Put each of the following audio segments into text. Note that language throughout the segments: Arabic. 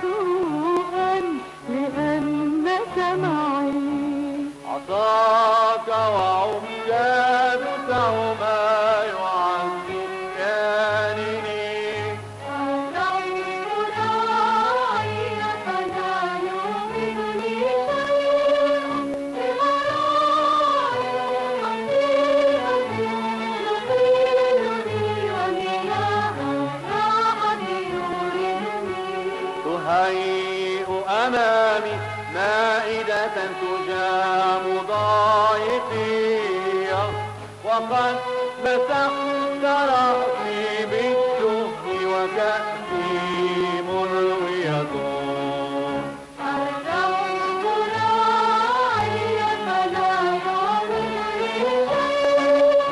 سوءا لأنك معي. عصاك وعكازك هما يعذبانني. الريح راعي فلا يؤمنني شيء بغرائب حقيقة تثيرني ومياه الراحة يورثني. تهيئ أمامي مائدة تجام ضايقي، وقد مسحت رأسي بالدهن وكأسي مروية. الروح راعي فلا يؤمنني شيء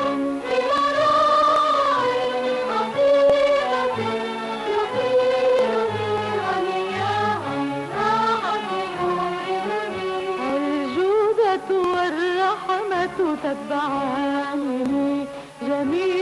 بغرائب حقيقة تثيرني ومياه الراحة يورثني. الجودة والرحمة تتبعانني جميعا